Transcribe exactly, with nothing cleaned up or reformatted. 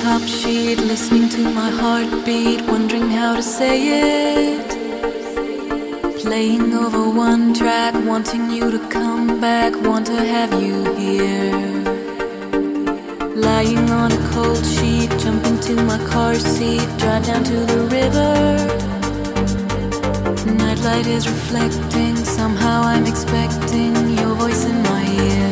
top sheet, listening to my heartbeat, wondering how to say it. Playing over one track, wanting you to come back, want to have you here. Lying on a cold sheet, jump into my car seat, drive down to the river. Nightlight is reflecting, somehow I'm expecting your voice in my ear.